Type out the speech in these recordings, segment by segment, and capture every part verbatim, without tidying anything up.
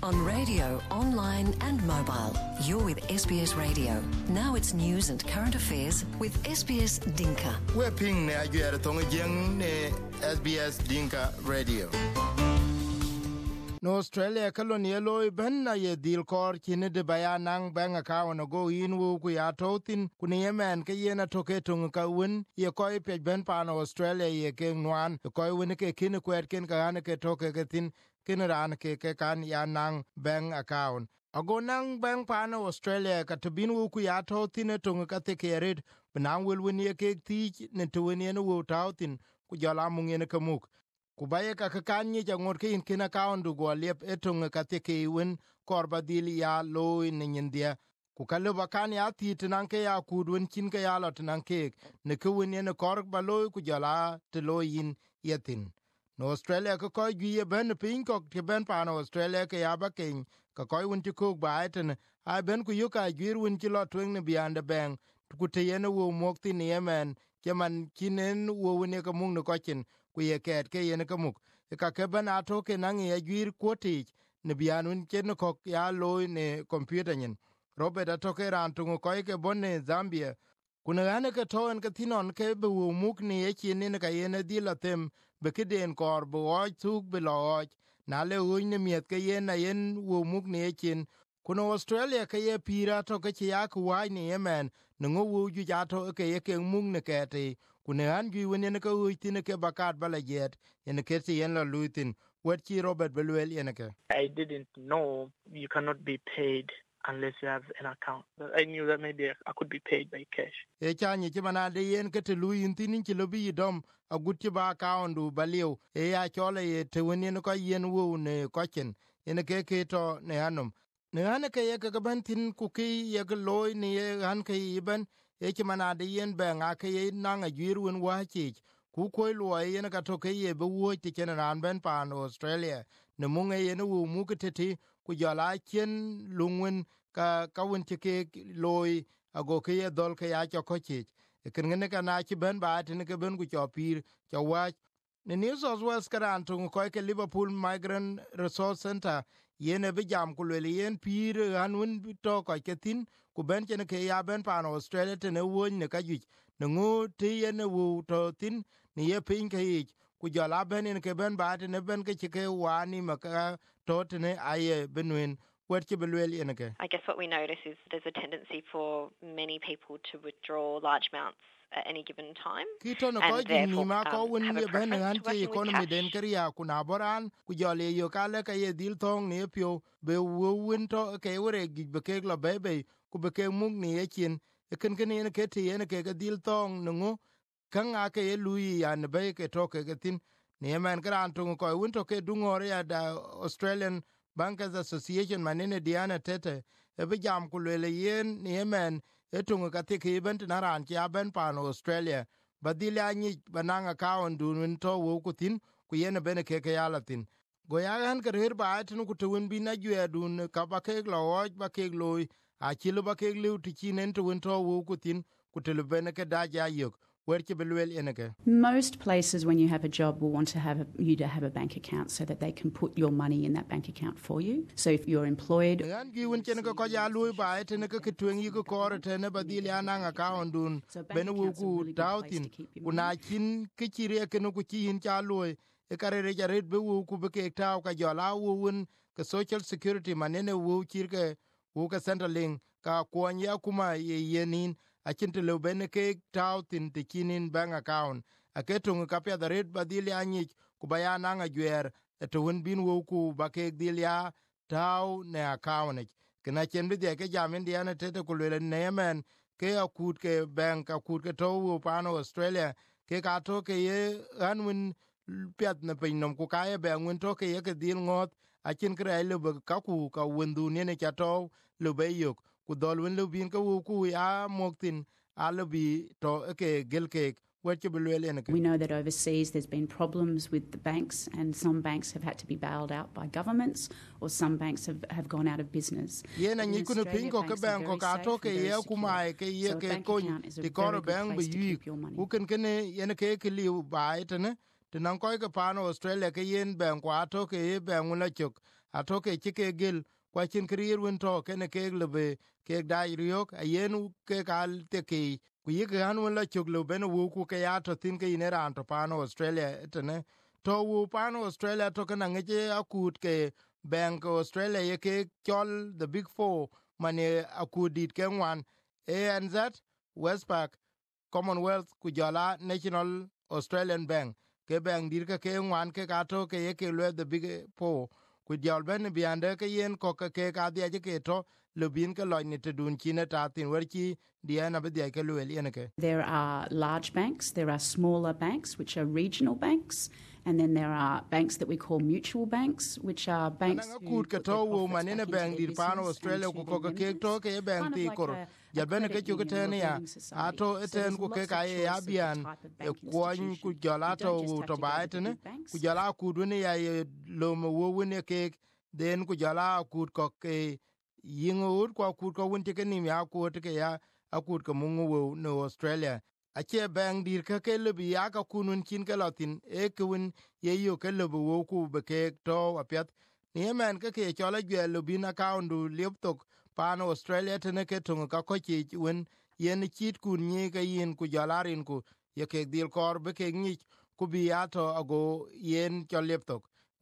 On radio, online and mobile. You're with S B S Radio. Now it's news and current affairs with S B S Dinka. We're ping ne ajuere tonga jeng ne S B S Dinka Radio. No Australia kalonielo ben na ye deal kor kine de bayanang bang account go in wu ku ya totin kuni yemen ke yena toke tung ka win ye koi pe ben pan Australia ye ke nwan koi win ke kin kwet ken ka an ke toke ke tin kin ran ke ke kan ya nang bang account ago nang bang pan Australia ka tubin wu ku ya totin tung ka te ke red benang wil win ye ke ti ne to win ye wu tautin ku jala mung ye ke muk kubaye ka kanyi jangor ke in kina kaundu go liep etung ka te ke win korba dil ya lo in India ku kalu bakan ya ti tinan ke ya kudun kin ke ya lot nan ke ne ku win ne korba ba lo ku jala te lo yin yetin no Australia ko ko gi ben pin ko ke ben pa no Australia ke ya ba ken ka ko win ti ku ba eten ai ben ku yu ka gi win ti lo twen ne biande ben ku te yen wo mokti ne yemen ke man kinen wo ne ka mung no ko kin ku ye ket ke yen ka muk ka ke ban ato ke nang ye gwir kwoti ne bianun ken ko ya lo ne computer nyin Robert ato ke ran tungu ko ke bonne Zambia kuna ane ke toen ke tinon ke bu muk ni ye kin ne ka yen di la tem be ke den kor bu o tuk be lo na le un ne miet ke yen na yen wo muk ni ye kin kuna Australia ke ye pira to ke ya ku wai ni yemen no wu ju ja to ke ye ke muk ne ke te kuna an gi woni ne ka uitine ke bakat bala jet ene ke ti en la luitin wet ki Robert Belwel ene ke I didn't know you cannot be paid unless you have an account. I knew that maybe I could be paid by cash. e chanyi ti mana de yen ke te luin tinin ki lobi dom a gut ti ba account du baliu e ya chole ye te woni ne ko yen wu ne ko chen ene ke ke to ne anum ne ane ke ye ke ban tin ku ki ye ke loy ne ye han ke iben e ti mana de yen be nga ke ye na nga jirun wa chi ku ko lo ye ne ka to ke ye be wo ti ken ran ben pan Australia ne mu nge ye ne wu mu ke ti ku jala chen lungwen ka ka won ti ke loy ago ke ye dol ke ya cho ko chi e ken ne ka na chi ben ba ti ne ke ben ku cho pir cho wa ne New South Wales karan tu ko ke Liverpool Migrant Resource Center yene be jam ku le yen pir anun to ko ke tin ku ben chen ke ya ben pan Australia te ne won ne ka ju ne ngo ti yene wu to tin ni ye pin ke ku jala ben ne ke ben ba te ne ben ke ke wani maka to te ne aye benwen I guess what we notice is there's a tendency for many people to withdraw large amounts at any given time, and therefore um, have a preference to working with cash. Den kariya kuna boran ku jole yo kale ka ye dil tong ne pio be wun to ke wore gi be ke lo bebe ku be ke mung ni ekin e ken ken ne ke ti ne ke dil tong ngo kan a ke lui ya ne be ke to ke tin ne man gran to ko wun to ke dungore ya da Australian Bankers Association manene Diana Tete e be jam ku le yen ni yemen etungu ka ti ke ben na ran ya ben pan Australia badila ni bananga account dun to wo ku tin ku yen ben ke ke yalatin go ya han ke her ba tin ku tun bi na jwe dun ka ba ke lo ba ke lo a chi lo ba ke lu ti chinen to to wo ku tin ku te ben ke da ja yok. Most places, when you have a job, will want to have a, you to have a bank account so that they can put your money in that bank account for you. So if you're employed, so bank account is a really good place to keep your money. E karere jaret be wu ku be ke taw ka jola wu ke Social Security manene wu kirke wu ka Centrelink ka kwanya kuma ye yenin a chinte le bene ke taw tin te kinin bank account a ketung ka pya daret badili anyi ku bayana nga gwer to won bin wu ku ba ke dilia taw ne account kena chen bi de ke jamen diana tete ku le nemen ke akut ke bank akut ke to wu pano Australia ke ka to ke ye anwin piat na pin nom ku ka ye be ngun to ke ye ke dil ngot a chin kre le ka ku ka wendu ne ne cha to le be yok ku dol wen lu bin ka wu ku ya moktin alubi to ke gelke. We know that overseas there's been problems with the banks, and some banks have had to be bailed out by governments, or some banks have, have gone out of business. In Australia, banks are very safe and very secure. So a bank account is a very good place to keep your money. Tinang koi ke pano Australia ke yen bank wa to ke bank una chok atoke chike gil kwa chin krier win to kene ke lebe ke dai riok ayen ke kal te ke ku yigan wala chuglo ben wu ku ke ya to tin ke inera to pano Australia tene to wu pano Australia to kana ngeje akut ke Bank Australia ye ke chol the big four mane akudit ke wan A N Z Westpac Commonwealth kujala National Australian Bank ke bank dir ke ke wan ke gato ke ye ke le the big four kujal ben biande ke yen ko ke ke ga dia ke to lubin ke lo ni tedun chine ta tin werki diana be dia ke le yen ke. There are large banks, there are smaller banks which are regional banks, and then there are banks that we call mutual banks, which are banks who put their profits back into their business Australia and to ko their ke to ke bank members. ti Kind of kor like a, ya a ben ke credit chu ke union or a ten ya building society. ato So eten there's ku lots ke of ka choice ya of the bian type of bank ko institution. ku jala You to don't just wu have to to go ba to the ten big banks. ku jala ku du ne ya lo mo wo ne ke den ku jala ku ko ke yingo ko ku ko won te ke ni ya ku te ke ya akut ko mungu wo no Australia ache bang dir ka ke le bi ya ka kunun kin ke latin e kun ye yo ke le wo ku be ke to apet ni men ke ke chola gwe le bi na account du laptop pan Australia te ne ke tung ka ko chi wen yen chit kun ni ke yin ku jalarin ku ye ke dil kor be ke ni ku bi ya to ago yen cho laptop.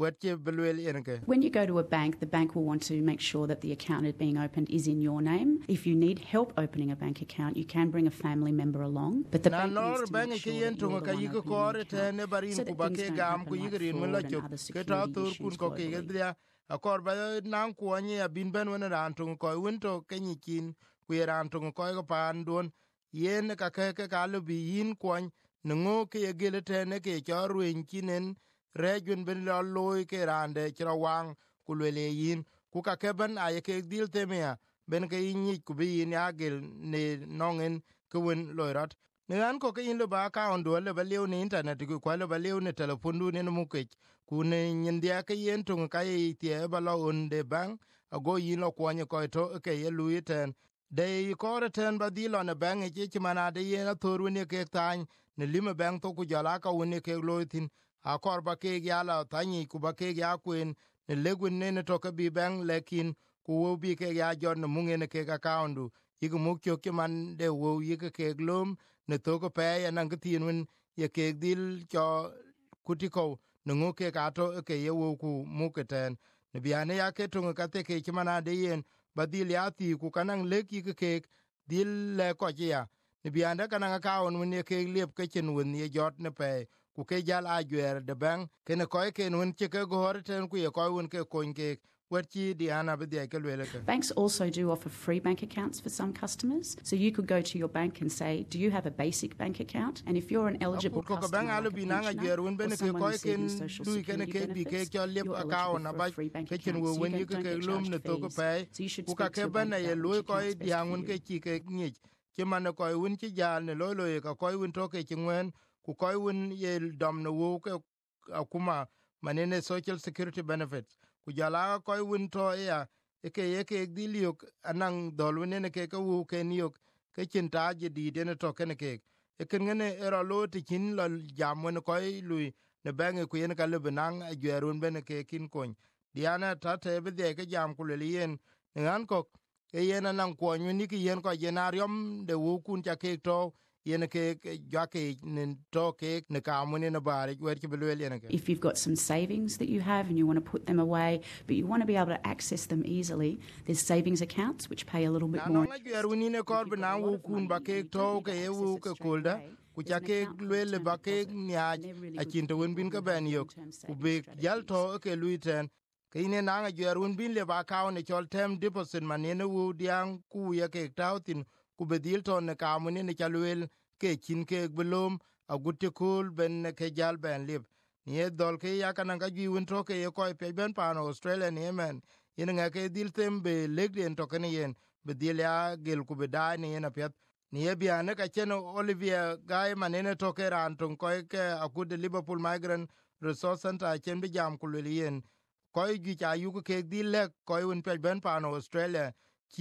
When you go to a bank, the bank will want to make sure that the account is being opened is in your name. If you need help opening a bank account, you can bring a family member along. But the bank needs to make sure that you're the one opening the account, so that things don't happen like fraud and other security issues globally. Akor ba nang kuanye bin ben wen ran tung ko winto kenyikin ku ran tung ko ko pan don yen ka ke ke ka lu bi yin kwon ngo ke gelete ne ke chorwen kinen rejun ben lo loy ke rande chira wang ku le yin ku ka ke ben ay ke dil temia ben ke yin ku bi yin agel ne nongen ku wen loyrat ne an ko ke yin lo ba ka on do le ba le ne internet ku ko le ba le ne telefon du ne mu ke ku ne nyin dia ke yin tung ka yi tie ba lo on de bang ago yin lo kwanye ko to ke ye lu ten de ko ten ba di lo ne bang e chi mana de yin toru ne ke tan ne lime bang to ku jala ka woni ke lo tin akor ba ke yala tanyi ku ba ke ya kuin ne legun ne ne to ka bi bang lekin ku wo bi ke ya jon munge ne ke ka kaundu yigu mukyo ke man de wo yigu ke glom ne to ko pe ya nang tin win ye ke dil cho kutiko ne ngo ke ka to ke ye wo ku muketen ne biane ya ke to ka te ke mana de yen ba dil ya ti ku kanang leki ke ke dil le ko ya ne biane kanang ka on win ye ke lep ke chen win ye jot ne pe ku ke jal a gwer de bang kene ko ke nun che ke gor ten ku ye ko un ke ko ke werchi diana be de ke le ke. Banks also do offer free bank accounts for some customers, so you could go to your bank and say, do you have a basic bank account? And if you're an eligible customer like a pensioner or someone receiving social security benefits, you're eligible for a free bank account, so you don't, don't get charged fees. So you should speak to your bank about which account's best for you. Ke man ko un chi jal ne lo lo ka ko un to ke chwen ku ko un ye dom no wo ke akuma manene social security benefits ku jala ko un to ya e ke ye ke diliok anang dol ne ke ke wo ke niok ke chin ta je di de ne to ke ne ke e ken ne ero lo ti kin lo jam ne ko lui ne bang ku yen ka le benang a gerun ben ke kin kon diana ta te be de ke jam ku le yen ngan ko e yen nan ko ni ki yen ko yenarium de wo kun ta ke to yen ke ja ke ne to ke ne ka mun ne bare wer ki belu yen ke. If you've got some savings that you have and you want to put them away but you want to be able to access them easily, there's savings accounts which pay a little bit more. Na ger woni ne ko bna wo kun ba ke to ke wo ke kolda ku ja ke le ba ke nya a kin to won bin ka ben yok ku be jal to ke luiten ke ine na nga ger won bin le ba ka ne chol tem deposit man ne wo diang ku ya ke tautin ku be dil to ne ka mun ne chalwel ke kin ke blom a gutte kul ben ke jal ben lib ni dol ke ya kana ga gi won to ke ko pe ben pa no Australia ni men yin nga ke dil tem be legden to ken yen be dil ya gel ku be da ni na pet ni e bia ne ka chen Olivia Guy manene to ke ran ton ko ke akude Liverpool Migrant Resource Center chen be jam ku le yen ko gi cha yu ke dil le ko un pe ben pa no Australia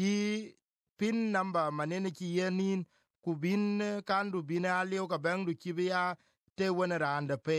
ki pin number manene ki yenin ku bin kandu bin alio ka bang du ki bia te wona randa pe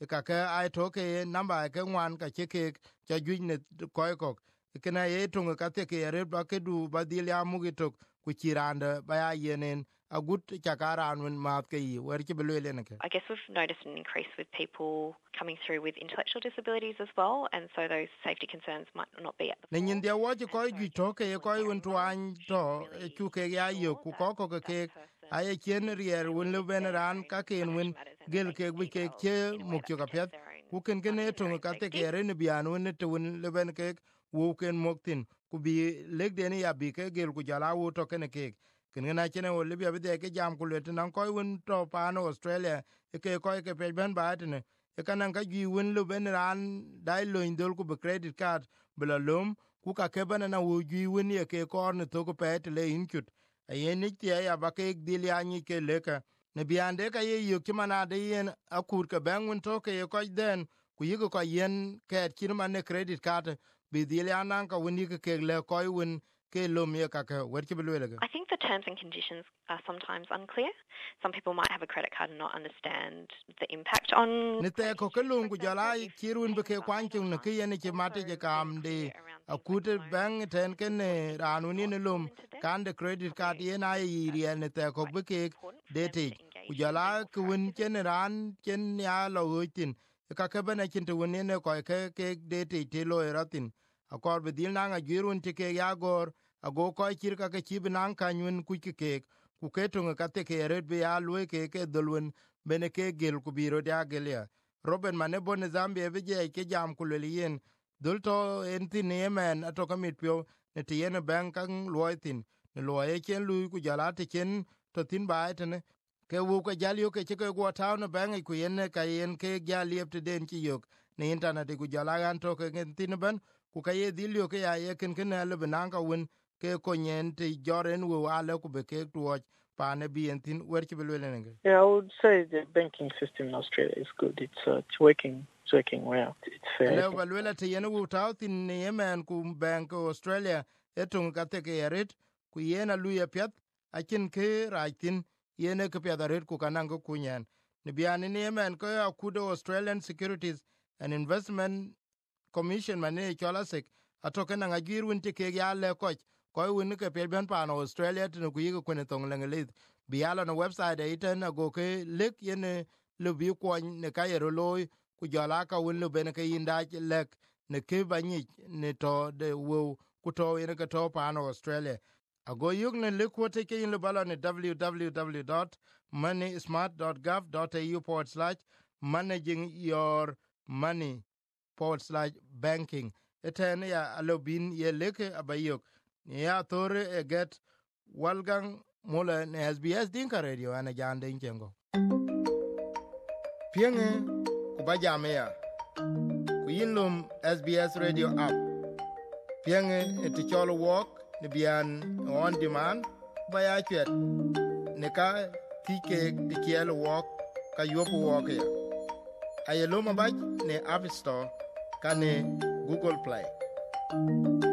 ka ka ai to ke number ke wan ka che ke cha ju ne ko ko ke na ye to ka te ke re ba ke du ba di ya mu gi to ku chiranda ba ya yenen agut chakaran when math ke yi wer ki belele ne ke. I guess we've noticed an increase with people coming through with intellectual disabilities as well, and so those safety concerns might not be at the fore. Ne ndia wo ji ko gi to ke ko un to an to chu ke ya yo ku ko ko ke ay chen rier un le ben ran ka ken win gel ke wi ke che mu ke ka pet ku ken ken ne to ka te ke re ne bian un te un le ben ke wo ken moktin ku bi leg de ne ya bi ke gel ku jala wo to ken ke ken na chene o libya bide ke jam ku le nan ko won to pa no Australia ke ko ke pe ben ba tene e kan ka gi won lu ben ran dai lo indol ku be credit card bla lum ku ka ke ben na wo gi won ye ke ko ne to ku pe le inkut e ye ni ti ya ba ke dil ya ni ke le ka ne biande ka ye yo ki mana de yen akur ke ben won to ke ko den ku yi ko yen ke ki man ne credit card bi dil ya nan ka won ni ke le ko won ke lo me ka ka wer ki belu le. I think the terms and conditions are sometimes unclear. Some people might have a credit card and not understand the impact on. Ne te ko ke lungu jala ki run be ke kwan chung ne ke ye ne ki mate je kam de akute bank ten ken ne ranu ni ne lum kan de credit card ye na yi ri ne te ko be ke de te ku jala ku win chen ran chen ya lo utin ka ke bana chin te won ne ko ke ke de te te lo ratin akor be dil na ga girun te ke ya gor ago ko kir ka ke chibinan kanyun ku ke ke ku ke to ka te ke red be ya lu ke ke dolwen bene ke gel ku biro da gelia Robert mane bon Zambia be je ke jam ku le yen dol to enti ne men ato ka mit pio ne te yen bank kan loitin ne loye ken lu ku jala te ken to tin ba etne ke wu ko jalio ke ke go town bank ku yen ka yen ke jalip te den ki yok ne internet ku jala gan to ke tin ban ku ka ye dilio ke ya ye ken ken le bananga won ke ko nyen te joren wo ale ku be ke to pa ne bi entin wer ki belwe ne. Yeah, I would say the banking system in Australia is good. It's uh, it's working it's working well. It's fair. Le belwe te yen wo ta tin ne yemen ku bank Australia etun ka te ke ret ku yena lu ye pet akin ke raitin yene ke pet ret ku kanan ku kunyen ne biane ne yemen ko akudo Australian Securities and Investment Commission mane cholasek atoke na ngirun te ke ya le ko ko won ke pe ben pa no Australia tinu ku yi ko ne tong lengelit biala no website e ten go ke lek yene le bi ko ne ka yero loy ku jala ka won le ben ke inda lek ne ke bani ne to de wo ku to yene ke to pa no Australia ago yug ne le ko te ke in le bala ne w w w dot money smart dot gov dot a u forward slash managing your money forward slash banking eten ya alobin ye leke abayok ya tore e get walgang mula ne S B S Dinka Radio ana jande injengo pienge kubajame ya kuyinlum S B S Radio app pienge eticholo walk ne bian on demand baya chet ne ka tike dikielo walk ka yopo walk ya ayeloma baj ne App Store kane Google Play.